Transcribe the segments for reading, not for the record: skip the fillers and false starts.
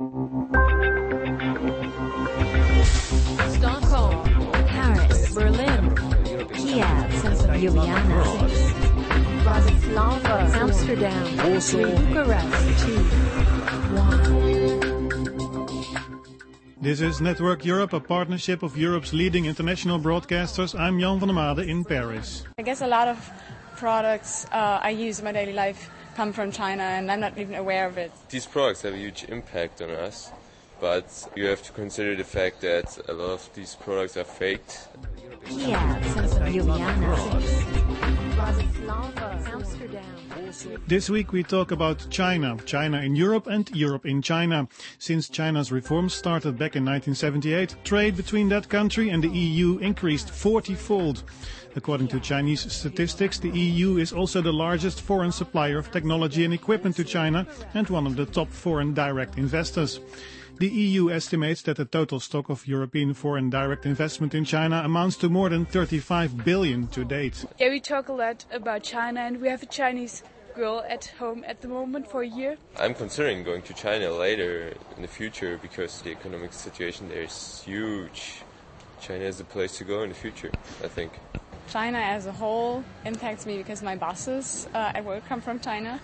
Stockholm, Paris, Berlin, Kiev, Ljubljana, Bratislava, Amsterdam, Warsaw, Bucharest, 1. This is Network Europe, a partnership of Europe's leading international broadcasters. I'm Jan van der Made in Paris. I guess a lot of products I use in my daily life come from China, and I'm not even aware of it. These products have a huge impact on us, but you have to consider the fact that a lot of these products are faked. This week we talk about China in Europe and Europe in China. Since China's reforms started back in 1978, trade between that country and the EU increased 40-fold. According to Chinese statistics, the EU is also the largest foreign supplier of technology and equipment to China and one of the top foreign direct investors. The EU estimates that the total stock of European foreign direct investment in China amounts to more than 35 billion to date. Yeah, we talk a lot about China, and we have a Chinese girl at home at the moment for a year. I'm considering going to China later in the future because the economic situation there is huge. China is the place to go in the future, I think. China as a whole impacts me because my bosses at work come from China.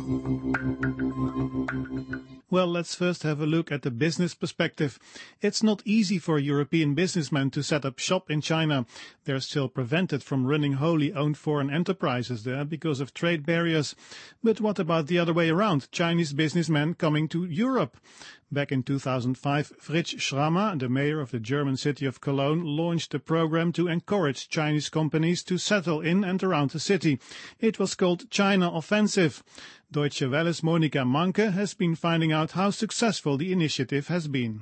Well, let's first have a look at the business perspective. It's not easy for European businessmen to set up shop in China. They're still prevented from running wholly owned foreign enterprises there because of trade barriers. But what about the other way around, Chinese businessmen coming to Europe? Back in 2005, Fritz Schrammer, the mayor of the German city of Cologne, launched a program to encourage Chinese companies to settle in and around the city. It was called China Offensive. Deutsche Welle's Monika Manke has been finding out how successful the initiative has been.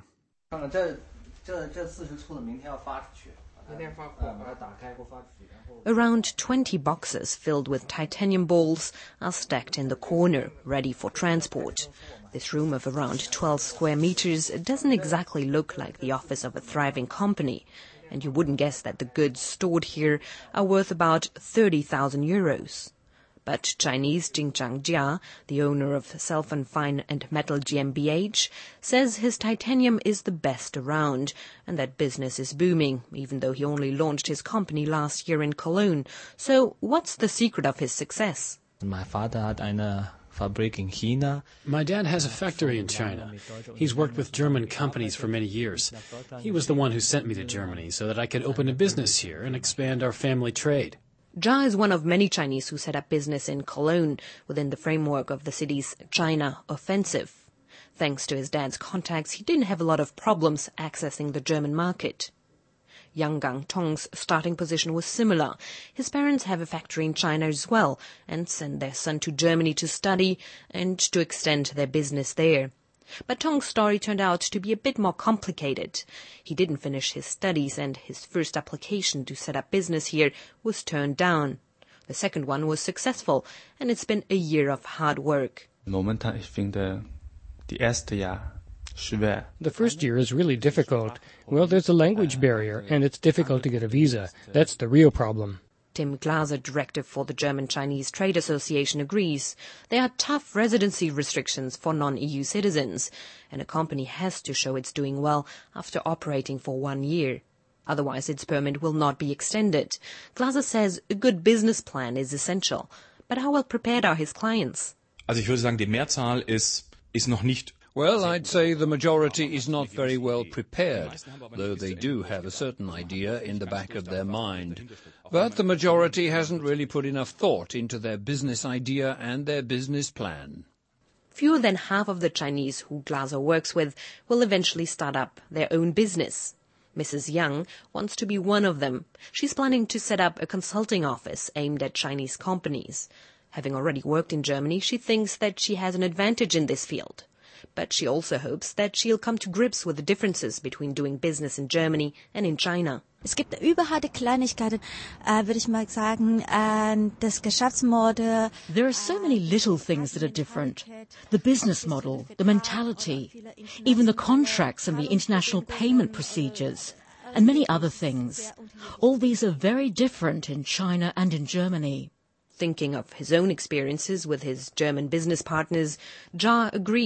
Around 20 boxes filled with titanium balls are stacked in the corner, ready for transport. This room of around 12 square meters doesn't exactly look like the office of a thriving company, and you wouldn't guess that the goods stored here are worth about 30,000 euros. But Chinese Jingchang Jia, the owner of Selfon Fine and Metal GmbH, says his titanium is the best around and that business is booming, even though he only launched his company last year in Cologne. So what's the secret of his success? My father had eine Fabrik in China. My dad has a factory in China. He's worked with German companies for many years. He was the one who sent me to Germany so that I could open a business here and expand our family trade. Jia is one of many Chinese who set up business in Cologne within the framework of the city's China Offensive. Thanks to his dad's contacts, he didn't have a lot of problems accessing the German market. Yang Gangtong's starting position was similar. His parents have a factory in China as well and send their son to Germany to study and to extend their business there. But Tong's story turned out to be a bit more complicated. He didn't finish his studies and his first application to set up business here was turned down. The second one was successful and it's been a year of hard work. Momentan, ich finde, die erste Jahr schwer. The first year is really difficult. Well, there's a language barrier and it's difficult to get a visa. That's the real problem. Tim Glaser, director for the German-Chinese Trade Association, agrees. There are tough residency restrictions for non-EU citizens, and a company has to show it's doing well after operating for 1 year. Otherwise, its permit will not be extended. Glaser says a good business plan is essential. But how well prepared are his clients? Also ich würde sagen, die Mehrzahl ist noch nicht. Well, I'd say the majority is not very well prepared, though they do have a certain idea in the back of their mind. But the majority hasn't really put enough thought into their business idea and their business plan. Fewer than half of the Chinese who Glaser works with will eventually start up their own business. Mrs. Yang wants to be one of them. She's planning to set up a consulting office aimed at Chinese companies. Having already worked in Germany, she thinks that she has an advantage in this field. But she also hopes that she'll come to grips with the differences between doing business in Germany and in China. Es gibt überharte Kleinigkeiten, würde ich mal sagen, das Geschäftsmodell. There are so many little things that are different. The business model, the mentality, even the contracts and the international payment procedures, and many other things. All these are very different in China and in Germany. Thinking of his own experiences with his German business partners, Jia agrees.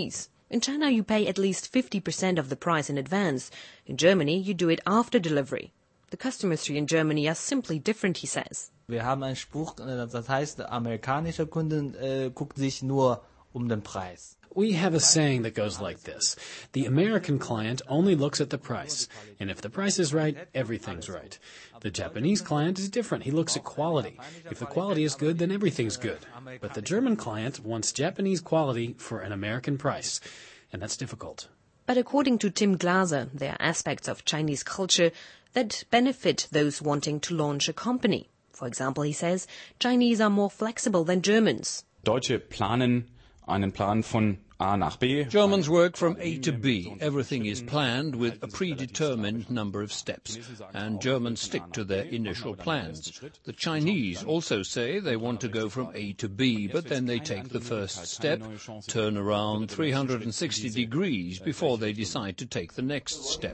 In China, you pay at least 50% of the price in advance. In Germany, you do it after delivery. The customers in Germany are simply different, he says. Wir haben einen Spruch, das heißt, der amerikanische Kunden guckt sich nur den Preis. We have a saying that goes like this. The American client only looks at the price, and if the price is right, everything's right. The Japanese client is different. He looks at quality. If the quality is good, then everything's good. But the German client wants Japanese quality for an American price, and that's difficult. But according to Tim Glaser, there are aspects of Chinese culture that benefit those wanting to launch a company. For example, he says, Chinese are more flexible than Germans. Deutsche planen einen Plan von A nach B. Germans work from A to B. Everything is planned with a predetermined number of steps, and Germans stick to their initial plans. The Chinese also say they want to go from A to B, but then they take the first step, turn around 360 degrees before they decide to take the next step.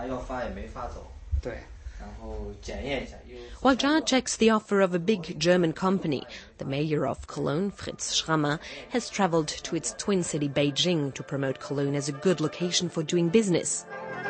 While Jia checks the offer of a big German company, the mayor of Cologne, Fritz Schrammer, has travelled to its twin city Beijing to promote Cologne as a good location for doing business.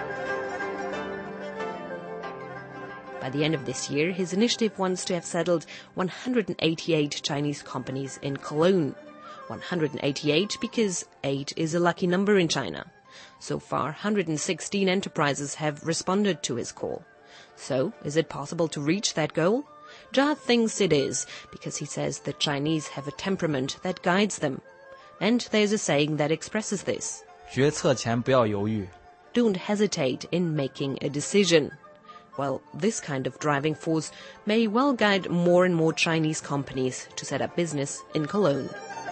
By the end of this year, his initiative wants to have settled 188 Chinese companies in Cologne. 188 because 8 is a lucky number in China. So far, 116 enterprises have responded to his call. So, is it possible to reach that goal? Jia thinks it is, because he says the Chinese have a temperament that guides them. And there's a saying that expresses this. 决策前不要犹豫. Don't hesitate in making a decision. Well, this kind of driving force may well guide more and more Chinese companies to set up business in Cologne.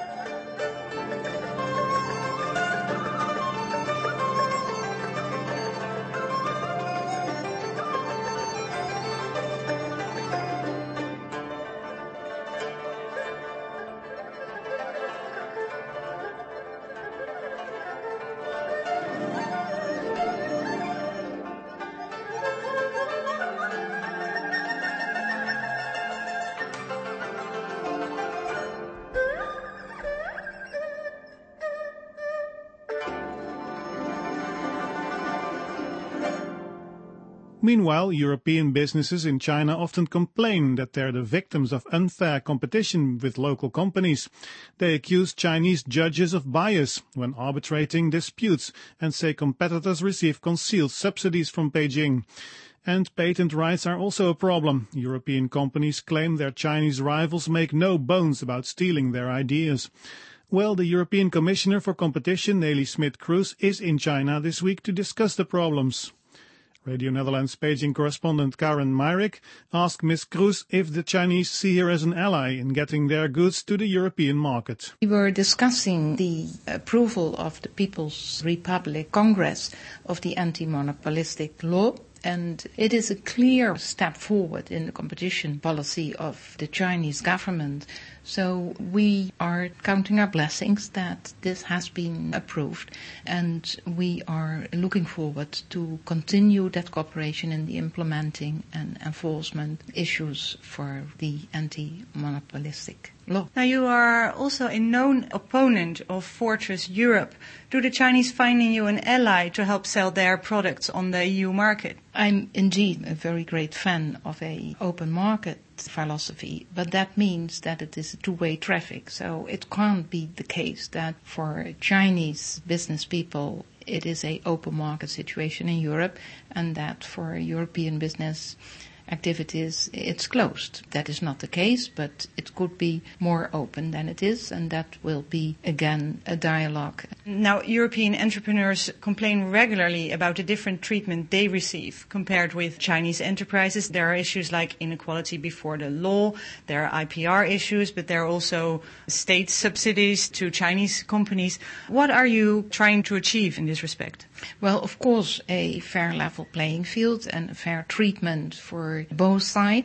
Meanwhile, European businesses in China often complain that they're the victims of unfair competition with local companies. They accuse Chinese judges of bias when arbitrating disputes and say competitors receive concealed subsidies from Beijing. And patent rights are also a problem. European companies claim their Chinese rivals make no bones about stealing their ideas. Well, the European Commissioner for Competition, Nelly Smit-Cruz, is in China this week to discuss the problems. Radio Netherlands Beijing correspondent Karen Myrick asked Ms. Cruz if the Chinese see her as an ally in getting their goods to the European market. We were discussing the approval of the People's Republic Congress of the anti-monopolistic law, and it is a clear step forward in the competition policy of the Chinese government. So we are counting our blessings that this has been approved, and we are looking forward to continue that cooperation in the implementing and enforcement issues for the anti-monopolistic law. Now, you are also a known opponent of Fortress Europe. Do the Chinese find in you an ally to help sell their products on the EU market? I'm indeed a very great fan of an open market philosophy, but that means that it is a two-way traffic. So it can't be the case that for Chinese business people it is an open market situation in Europe, and that for European business activities it's closed. That is not the case, but it could be more open than it is, and that will be again a dialogue. Now, European entrepreneurs complain regularly about the different treatment they receive compared with Chinese enterprises. There are issues like inequality before the law, there are IPR issues, but there are also state subsidies to Chinese companies. What are you trying to achieve in this respect? Well, of course, a fair level playing field and a fair treatment for both sides.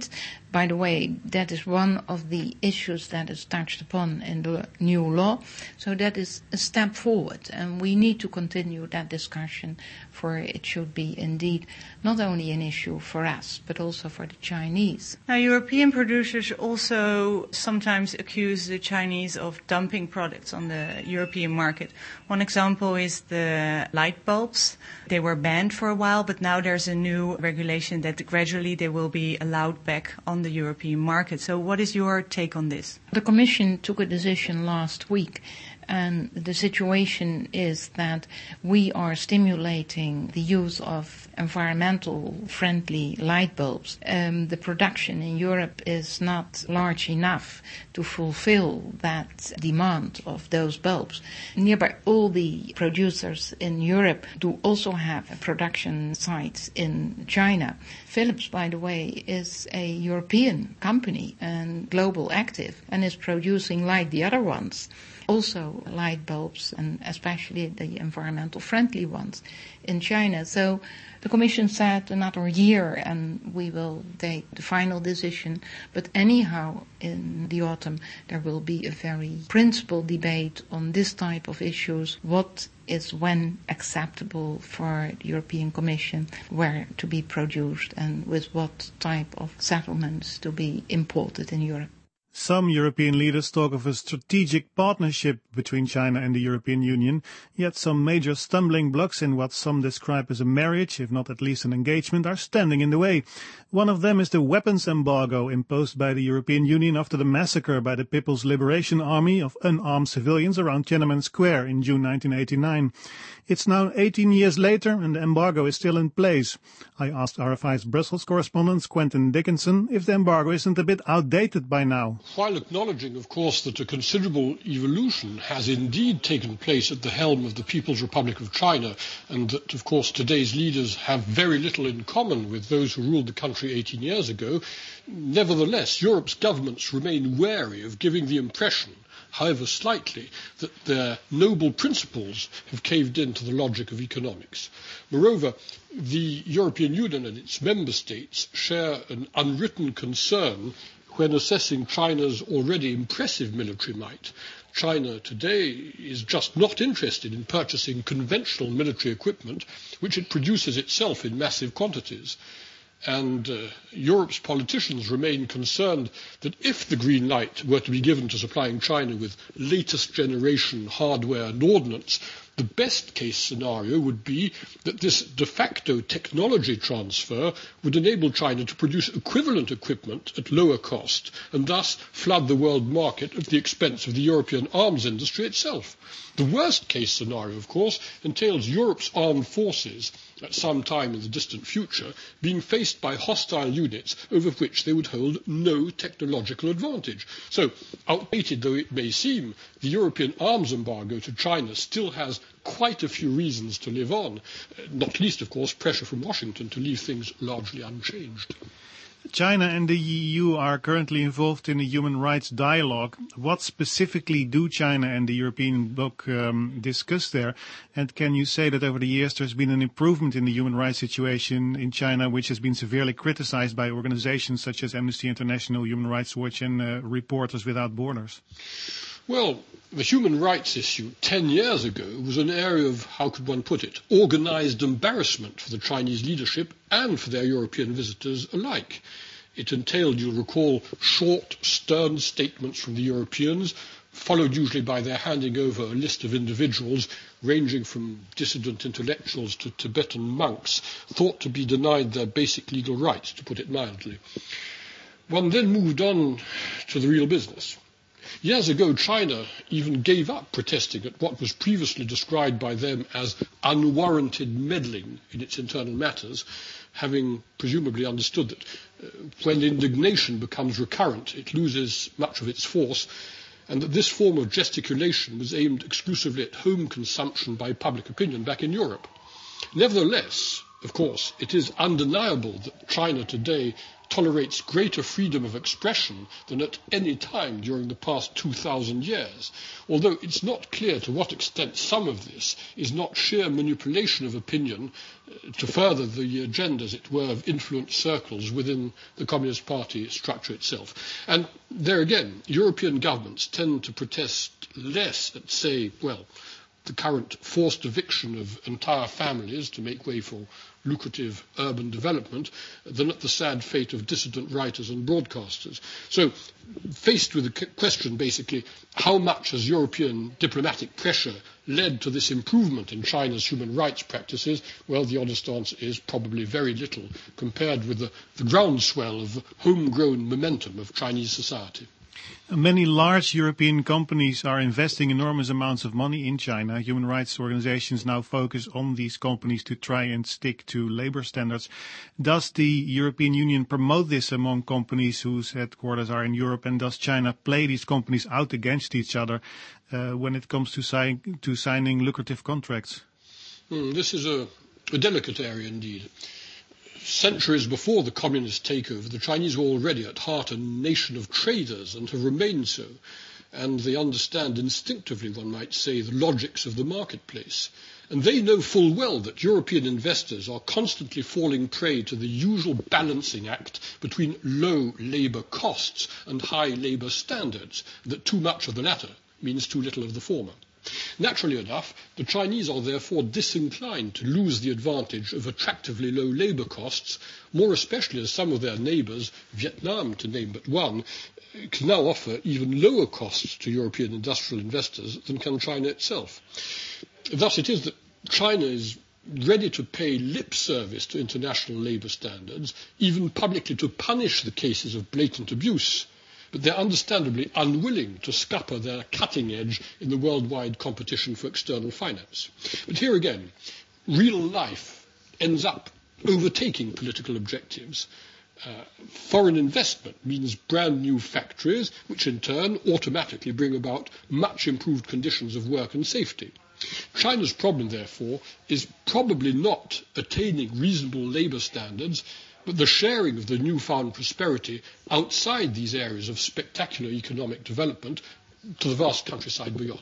By the way, that is one of the issues that is touched upon in the new law. So that is a step forward, and we need to continue that discussion, for it should be indeed not only an issue for us, but also for the Chinese. Now, European producers also sometimes accuse the Chinese of dumping products on the European market. One example is the light bulbs. They were banned for a while, but now there's a new regulation that gradually they will be allowed back on the European market. So what is your take on this? The Commission took a decision last week, and the situation is that we are stimulating the use of environmental friendly light bulbs. The production in Europe is not large enough to fulfill that demand of those bulbs. Nearby all the producers in Europe do also have production sites in China. Philips, by the way, is a European company and global active, and is producing, like the other ones, also light bulbs, and especially the environmental friendly ones in China. So the Commission said another year and we will take the final decision. But anyhow, in the autumn, there will be a very principled debate on this type of issues. What is when acceptable for the European Commission, where to be produced, and with what type of settlements to be imported in Europe. Some European leaders talk of a strategic partnership between China and the European Union, yet some major stumbling blocks in what some describe as a marriage, if not at least an engagement, are standing in the way. One of them is the weapons embargo imposed by the European Union after the massacre by the People's Liberation Army of unarmed civilians around Tiananmen Square in June 1989. It's now 18 years later and the embargo is still in place. I asked RFI's Brussels correspondent Quentin Dickinson if the embargo isn't a bit outdated by now. While acknowledging, of course, that a considerable evolution has indeed taken place at the helm of the People's Republic of China, and that, of course, today's leaders have very little in common with those who ruled the country 18 years ago, nevertheless, Europe's governments remain wary of giving the impression, however slightly, that their noble principles have caved in to the logic of economics. Moreover, the European Union and its member states share an unwritten concern when assessing China's already impressive military might. China today is just not interested in purchasing conventional military equipment, which it produces itself in massive quantities. And Europe's politicians remain concerned that if the green light were to be given to supplying China with latest generation hardware and ordnance, the best case scenario would be that this de facto technology transfer would enable China to produce equivalent equipment at lower cost and thus flood the world market at the expense of the European arms industry itself. The worst case scenario, of course, entails Europe's armed forces at some time in the distant future being faced by hostile units over which they would hold no technological advantage. So, outdated though it may seem, the European arms embargo to China still has quite a few reasons to live on, not least, of course, pressure from Washington to leave things largely unchanged. China and the EU are currently involved in a human rights dialogue. What specifically do China and the European bloc discuss there? And can you say that over the years there's been an improvement in the human rights situation in China, which has been severely criticized by organizations such as Amnesty International, Human Rights Watch and Reporters Without Borders? Well, the human rights issue 10 years ago was an area of, how could one put it, organized embarrassment for the Chinese leadership and for their European visitors alike. It entailed, you'll recall, short, stern statements from the Europeans, followed usually by their handing over a list of individuals ranging from dissident intellectuals to Tibetan monks, thought to be denied their basic legal rights, to put it mildly. One then moved on to the real business. Years ago, China even gave up protesting at what was previously described by them as unwarranted meddling in its internal matters, having presumably understood that when indignation becomes recurrent, it loses much of its force, and that this form of gesticulation was aimed exclusively at home consumption by public opinion back in Europe. Nevertheless, of course, it is undeniable that China today tolerates greater freedom of expression than at any time during the past 2,000 years, although it's not clear to what extent some of this is not sheer manipulation of opinion to further the agenda, as it were, of influence circles within the Communist Party structure itself. And there again, European governments tend to protest less at, say, the current forced eviction of entire families to make way for lucrative urban development than at the sad fate of dissident writers and broadcasters. So, faced with the question, basically, how much has European diplomatic pressure led to this improvement in China's human rights practices? Well, the honest answer is probably very little compared with the groundswell of homegrown momentum of Chinese society. Many large European companies are investing enormous amounts of money in China. Human rights organizations now focus on these companies to try and stick to labor standards. Does the European Union promote this among companies whose headquarters are in Europe, and does China play these companies out against each other when it comes to signing lucrative contracts? This is a delicate area indeed. Centuries before the communist takeover, the Chinese were already at heart a nation of traders and have remained so, and they understand instinctively, one might say, the logics of the marketplace. And they know full well that European investors are constantly falling prey to the usual balancing act between low labour costs and high labour standards, that too much of the latter means too little of the former. Naturally enough, the Chinese are therefore disinclined to lose the advantage of attractively low labour costs, more especially as some of their neighbours, Vietnam to name but one, can now offer even lower costs to European industrial investors than can China itself. Thus it is that China is ready to pay lip service to international labour standards, even publicly to punish the cases of blatant abuse, but they're understandably unwilling to scupper their cutting edge in the worldwide competition for external finance. But here again, real life ends up overtaking political objectives. Foreign investment means brand new factories, which in turn automatically bring about much improved conditions of work and safety. China's problem, therefore, is probably not attaining reasonable labour standards, but the sharing of the newfound prosperity outside these areas of spectacular economic development to the vast countryside beyond.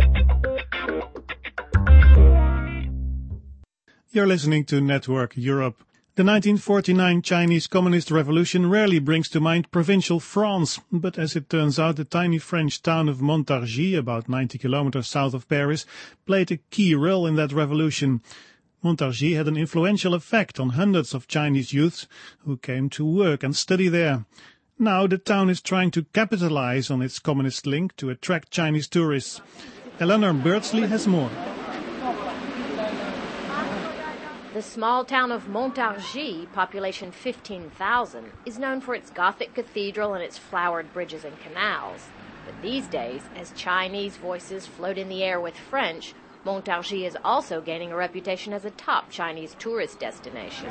You're listening to Network Europe. The 1949 Chinese Communist Revolution rarely brings to mind provincial France, but as it turns out, the tiny French town of Montargis, about 90 kilometers south of Paris, played a key role in that revolution. Montargis had an influential effect on hundreds of Chinese youths who came to work and study there. Now the town is trying to capitalize on its communist link to attract Chinese tourists. Eleanor Birdsley has more. The small town of Montargis, population 15,000, is known for its Gothic cathedral and its flowered bridges and canals. But these days, as Chinese voices float in the air with French, Montargis is also gaining a reputation as a top Chinese tourist destination.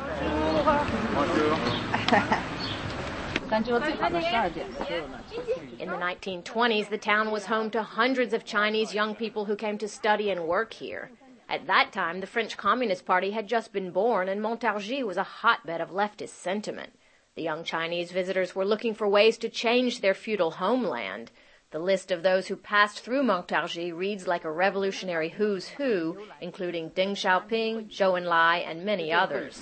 In the 1920s, the town was home to hundreds of Chinese young people who came to study and work here. At that time, the French Communist Party had just been born, and Montargis was a hotbed of leftist sentiment. The young Chinese visitors were looking for ways to change their feudal homeland. The list of those who passed through Montargis reads like a revolutionary who's who, including Deng Xiaoping, Zhou Enlai, and many others.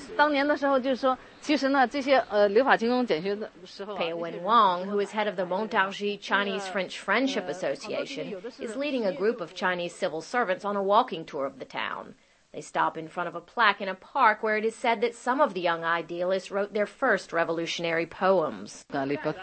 Pei Wenwang, who is head of the Montargis Chinese-French Friendship Association, is leading a group of Chinese civil servants on a walking tour of the town. They stop in front of a plaque in a park where it is said that some of the young idealists wrote their first revolutionary poems. At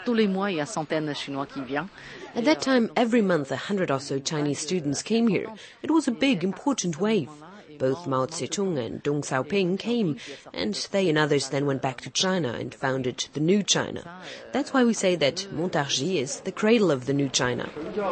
that time, every month 100 or so Chinese students came here. It was a big, important wave. Both Mao Zedong and Deng Xiaoping came, and they and others then went back to China and founded the New China. That's why we say that Montargis is the cradle of the New China.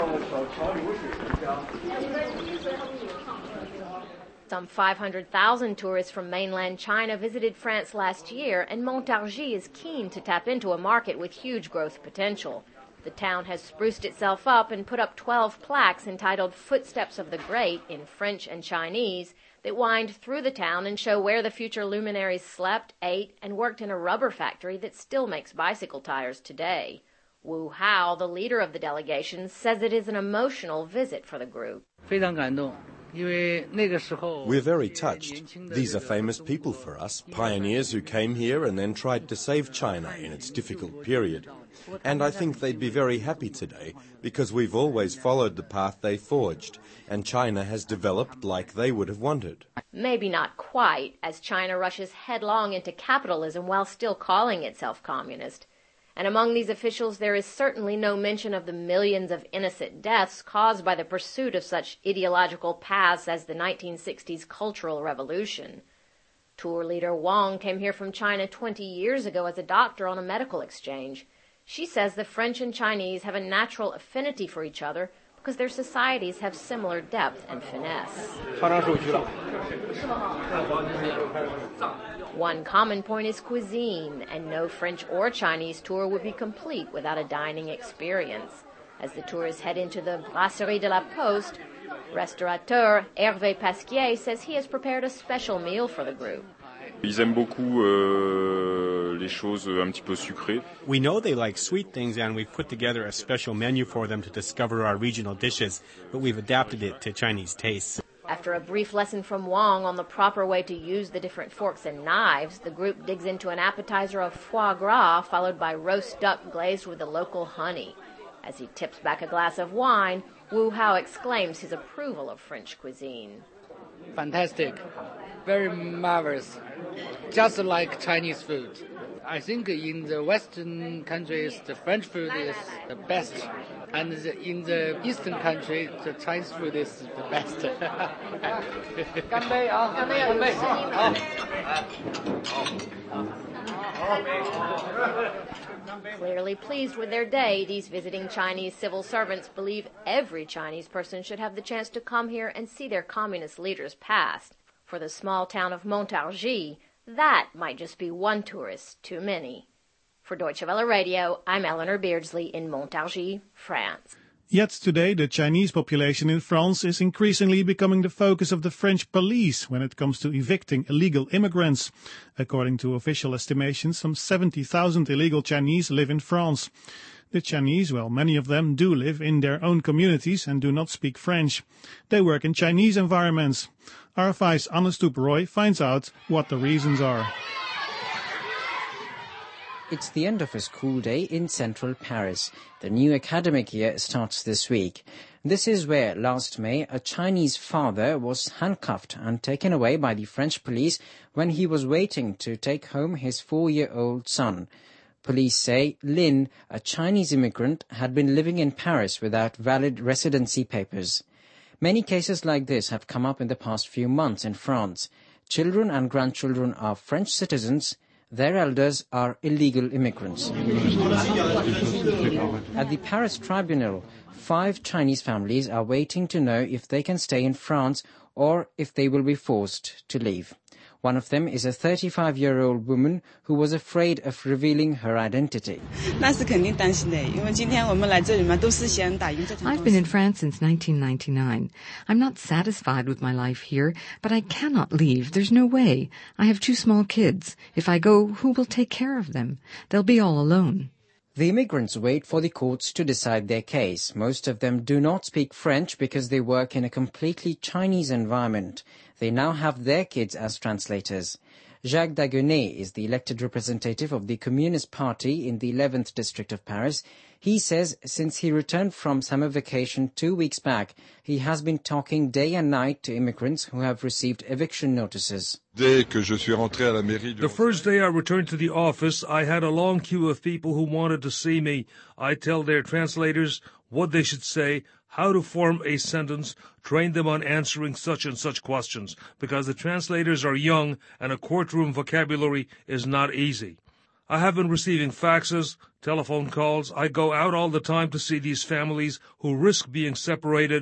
Some 500,000 tourists from mainland China visited France last year, and Montargis is keen to tap into a market with huge growth potential. The town has spruced itself up and put up 12 plaques entitled Footsteps of the Great in French and Chinese that wind through the town and show where the future luminaries slept, ate, and worked in a rubber factory that still makes bicycle tires today. Wu Hao, the leader of the delegation, says it is an emotional visit for the group. We're very touched. These are famous people for us, pioneers who came here and then tried to save China in its difficult period. And I think they'd be very happy today because we've always followed the path they forged, and China has developed like they would have wanted. Maybe not quite, as China rushes headlong into capitalism while still calling itself communist. And among these officials there is certainly no mention of the millions of innocent deaths caused by the pursuit of such ideological paths as the 1960s Cultural Revolution. Tour leader Wang came here from China 20 years ago as a doctor on a medical exchange. She says the French and Chinese have a natural affinity for each other because their societies have similar depth and finesse. One common point is cuisine, and no French or Chinese tour would be complete without a dining experience. As the tourists head into the Brasserie de la Poste, restaurateur Hervé Pasquier says he has prepared a special meal for the group. Ils aiment beaucoup les choses un petit peu sucrées. We know they like sweet things, and we've put together a special menu for them to discover our regional dishes, but we've adapted it to Chinese tastes. After a brief lesson from Wang on the proper way to use the different forks and knives, the group digs into an appetizer of foie gras, followed by roast duck glazed with the local honey. As he tips back a glass of wine, Wu Hao exclaims his approval of French cuisine. Fantastic. Very marvelous. Just like Chinese food. I think in the Western countries, the French food is the best. And in the Eastern country, the Chinese food is the best. Clearly pleased with their day, these visiting Chinese civil servants believe every Chinese person should have the chance to come here and see their communist leaders past. For the small town of Montargis, that might just be one tourist too many. For Deutsche Welle Radio, I'm Eleanor Beardsley in Montargis, France. Yet today, the Chinese population in France is increasingly becoming the focus of the French police when it comes to evicting illegal immigrants. According to official estimations, some 70,000 illegal Chinese live in France. The Chinese, well, many of them do live in their own communities and do not speak French. They work in Chinese environments. RFI's Anne Stoep-Roy finds out what the reasons are. It's the end of a school day in central Paris. The new academic year starts this week. This is where last May a Chinese father was handcuffed and taken away by the French police when he was waiting to take home his 4-year-old son. Police say Lin, a Chinese immigrant, had been living in Paris without valid residency papers. Many cases like this have come up in the past few months in France. Children and grandchildren are French citizens. Their elders are illegal immigrants. At the Paris tribunal, 5 Chinese families are waiting to know if they can stay in France or if they will be forced to leave. One of them is a 35-year-old woman who was afraid of revealing her identity. I've been in France since 1999. I'm not satisfied with my life here, but I cannot leave. There's no way. I have 2 small kids. If I go, who will take care of them? They'll be all alone. The immigrants wait for the courts to decide their case. Most of them do not speak French because they work in a completely Chinese environment. They now have their kids as translators. Jacques Daguenet is the elected representative of the Communist Party in the 11th district of Paris. He says since he returned from summer vacation 2 weeks back, he has been talking day and night to immigrants who have received eviction notices. The first day I returned to the office, I had a long queue of people who wanted to see me. I tell their translators what they should say, how to form a sentence, train them on answering such and such questions, because the translators are young and a courtroom vocabulary is not easy. I have been receiving faxes, telephone calls. I go out all the time to see these families who risk being separated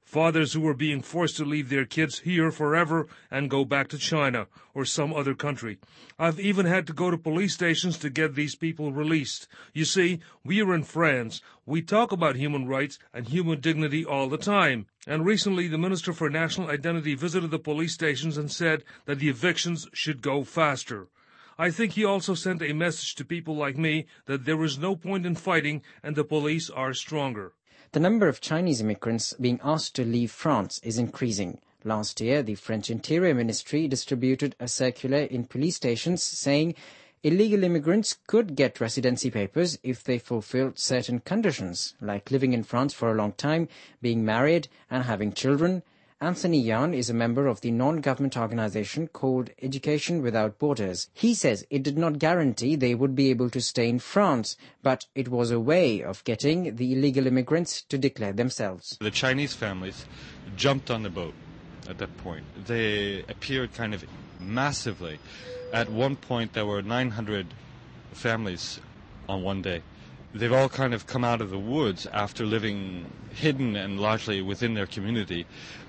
fathers who were being forced to leave their kids here forever and go back to China or some other country. I've even had to go to police stations to get these people released. You see, we are in France. We talk about human rights and human dignity all the time. And recently, the Minister for National Identity visited the police stations and said that the evictions should go faster. I think he also sent a message to people like me that there is no point in fighting and the police are stronger. The number of Chinese immigrants being asked to leave France is increasing. Last year, the French Interior Ministry distributed a circular in police stations saying illegal immigrants could get residency papers if they fulfilled certain conditions, like living in France for a long time, being married and having children. Anthony Yan is a member of the non-government organization called Education Without Borders. He says it did not guarantee they would be able to stay in France, but it was a way of getting the illegal immigrants to declare themselves. The Chinese families jumped on the boat at that point. They appeared kind of massively. At one point, there were 900 families on one day. They've all kind of come out of the woods after living hidden and largely within their community.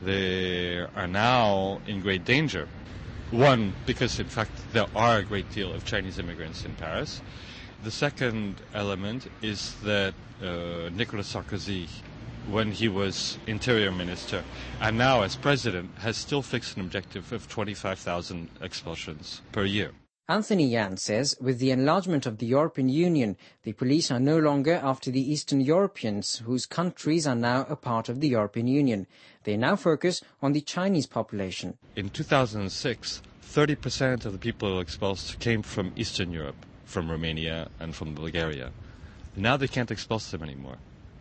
They are now in great danger. One, because in fact there are a great deal of Chinese immigrants in Paris. The second element is that Nicolas Sarkozy, when he was Interior Minister and now as President, has still fixed an objective of 25,000 expulsions per year. Anthony Yan says with the enlargement of the European Union, the police are no longer after the Eastern Europeans, whose countries are now a part of the European Union. They now focus on the Chinese population. In 2006, 30% of the people expulsed came from Eastern Europe, from Romania and from Bulgaria. Now they can't expulse them anymore.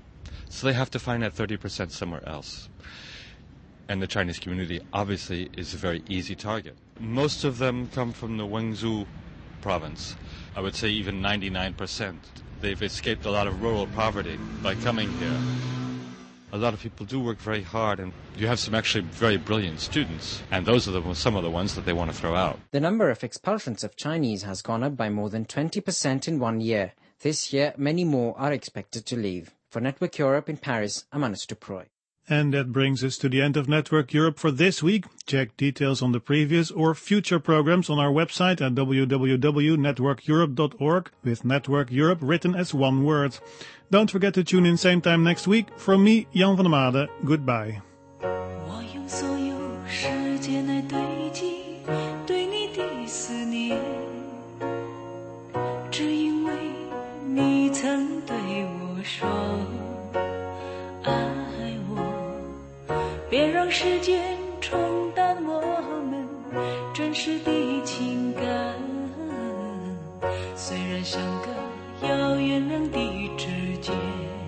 So they have to find that 30% somewhere else. And the Chinese community obviously is a very easy target. Most of them come from the Guangzhou province. I would say even 99%. They've escaped a lot of rural poverty by coming here. A lot of people do work very hard, and you have some actually very brilliant students, and those are some of the ones that they want to throw out. The number of expulsions of Chinese has gone up by more than 20% in 1 year. This year, many more are expected to leave. For Network Europe in Paris, I'm Anas Duproy. And that brings us to the end of Network Europe for this week. Check details on the previous or future programs on our website at www.networkeurope.org with Network Europe written as one word. Don't forget to tune in same time next week. From me, Jan van der Made, goodbye. 虽然相隔遥远两地之间